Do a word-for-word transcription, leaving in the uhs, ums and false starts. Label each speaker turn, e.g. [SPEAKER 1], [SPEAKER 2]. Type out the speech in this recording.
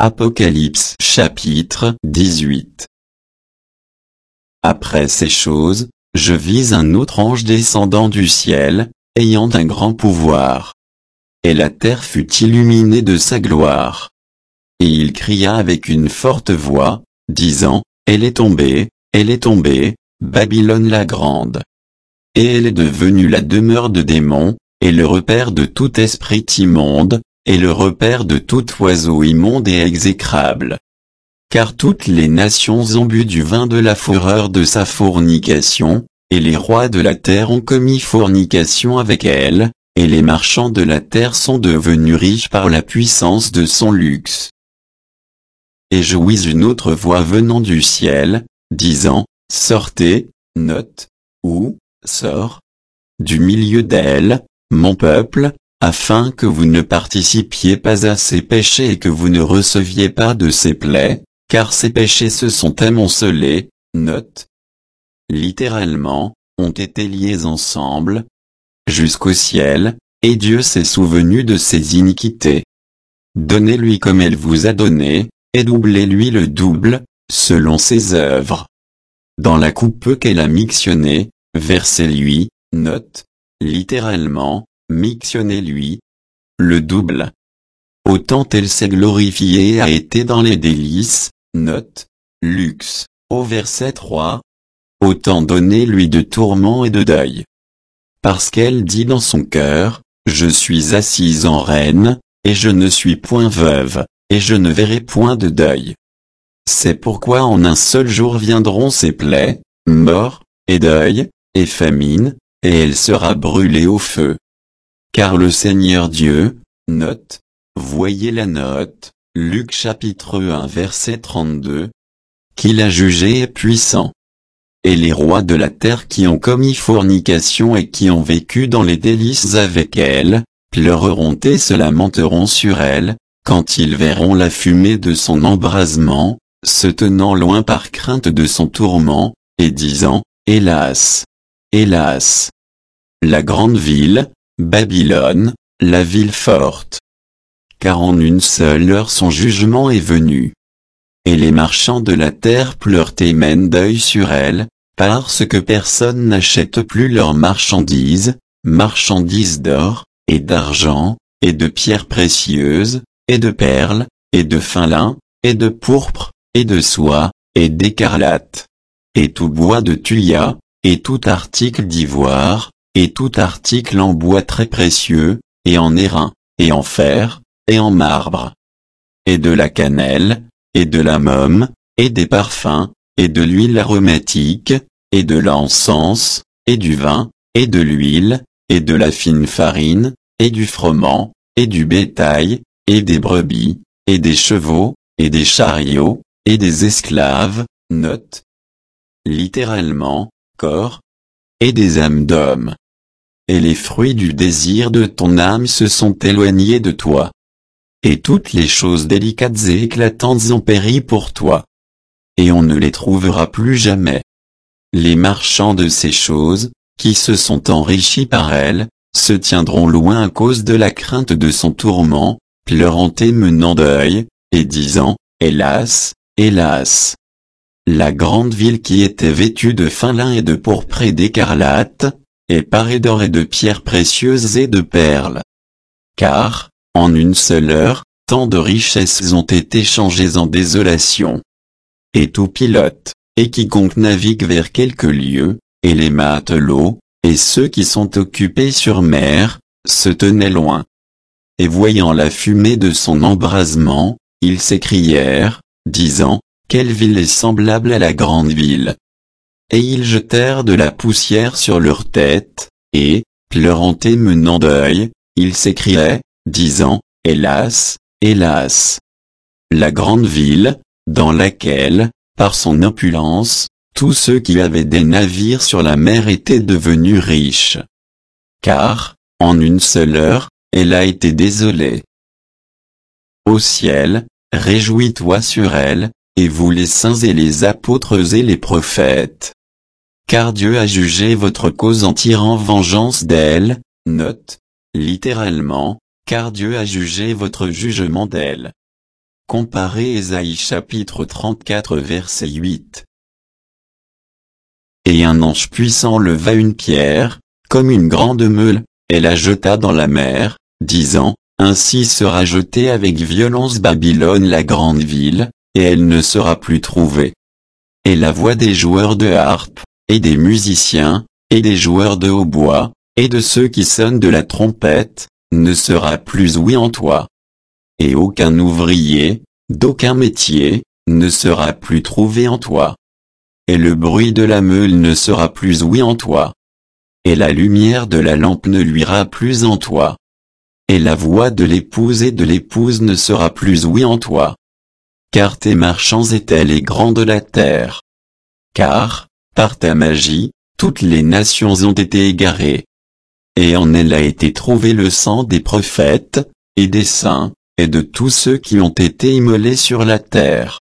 [SPEAKER 1] Apocalypse chapitre dix-huit. Après ces choses, je vis un autre ange descendant du ciel, ayant un grand pouvoir. Et la terre fut illuminée de sa gloire. Et il cria avec une forte voix, disant, Elle est tombée, elle est tombée, Babylone la grande. Et elle est devenue la demeure de démons, et le repère de tout esprit immonde, et le repère de tout oiseau immonde et exécrable. Car toutes les nations ont bu du vin de la fureur de sa fornication, et les rois de la terre ont commis fornication avec elle, et les marchands de la terre sont devenus riches par la puissance de son luxe. Et je ouïs une autre voix venant du ciel, disant, Sortez, note, ou, sors, du milieu d'elle, mon peuple, afin que vous ne participiez pas à ses péchés et que vous ne receviez pas de ses plaies, car ses péchés se sont amoncelés, note, littéralement, ont été liés ensemble, jusqu'au ciel, et Dieu s'est souvenu de ses iniquités. Donnez-lui comme elle vous a donné, et doublez-lui le double, selon ses œuvres. Dans la coupe qu'elle a mixtionnée, versez-lui, note, littéralement, mixtionnez-lui, le double. Autant elle s'est glorifiée et a été dans les délices, note, luxe, au verset trois. Autant donnez-lui de tourments et de deuil. Parce qu'elle dit dans son cœur, Je suis assise en reine, et je ne suis point veuve, et je ne verrai point de deuil. C'est pourquoi en un seul jour viendront ses plaies, mort, et deuil, et famine, et elle sera brûlée au feu. Car le Seigneur Dieu, note, voyez la note, Luc chapitre un verset trente-deux, qu'il a jugé est puissant. Et les rois de la terre qui ont commis fornication et qui ont vécu dans les délices avec elle, pleureront et se lamenteront sur elle, quand ils verront la fumée de son embrasement, se tenant loin par crainte de son tourment, et disant, Hélas! Hélas! La grande ville, Babylone, la ville forte. Car en une seule heure son jugement est venu. Et les marchands de la terre pleurent et mènent deuil sur elle, parce que personne n'achète plus leurs marchandises, marchandises d'or, et d'argent, et de pierres précieuses, et de perles, et de fin lin, et de pourpre, et de soie, et d'écarlate. Et tout bois de thuya, et tout article d'ivoire, et tout article en bois très précieux, et en airain, et en fer, et en marbre. Et de la cannelle, et de la môme, et des parfums, et de l'huile aromatique, et de l'encens, et du vin, et de l'huile, et de la fine farine, et du froment, et du bétail, et des brebis, et des chevaux, et des chariots, et des esclaves, note, littéralement, corps, et des âmes d'hommes. Et les fruits du désir de ton âme se sont éloignés de toi. Et toutes les choses délicates et éclatantes ont péri pour toi. Et on ne les trouvera plus jamais. Les marchands de ces choses, qui se sont enrichis par elles, se tiendront loin à cause de la crainte de son tourment, pleurant et menant deuil, et disant, Hélas, hélas! La grande ville qui était vêtue de fin lin et de pourpre et d'écarlate, est parée d'or et de pierres précieuses et de perles. Car, en une seule heure, tant de richesses ont été changées en désolation. Et tout pilote, et quiconque navigue vers quelque lieu, et les matelots, et ceux qui sont occupés sur mer, se tenaient loin. Et voyant la fumée de son embrasement, ils s'écrièrent, disant, Quelle ville est semblable à la grande ville! Et ils jetèrent de la poussière sur leurs têtes, et, pleurant et menant deuil, ils s'écriaient, disant, Hélas, hélas! La grande ville, dans laquelle, par son opulence, tous ceux qui avaient des navires sur la mer étaient devenus riches. Car, en une seule heure, elle a été désolée. Ô ciel, réjouis-toi sur elle, et vous les saints et les apôtres et les prophètes. Car Dieu a jugé votre cause en tirant vengeance d'elle, note, littéralement, car Dieu a jugé votre jugement d'elle. Comparez Ésaïe chapitre trente-quatre verset huit. Et un ange puissant leva une pierre, comme une grande meule, et la jeta dans la mer, disant, ainsi sera jetée avec violence Babylone la grande ville, et elle ne sera plus trouvée. Et la voix des joueurs de harpe, et des musiciens, et des joueurs de hautbois, et de ceux qui sonnent de la trompette, ne sera plus ouïe en toi. Et aucun ouvrier, d'aucun métier, ne sera plus trouvé en toi. Et le bruit de la meule ne sera plus ouï en toi. Et la lumière de la lampe ne luira plus en toi. Et la voix de l'épouse et de l'épouse ne sera plus ouïe en toi. Car tes marchands étaient les grands de la terre. Car, par ta magie, toutes les nations ont été égarées. Et en elle a été trouvé le sang des prophètes, et des saints, et de tous ceux qui ont été immolés sur la terre.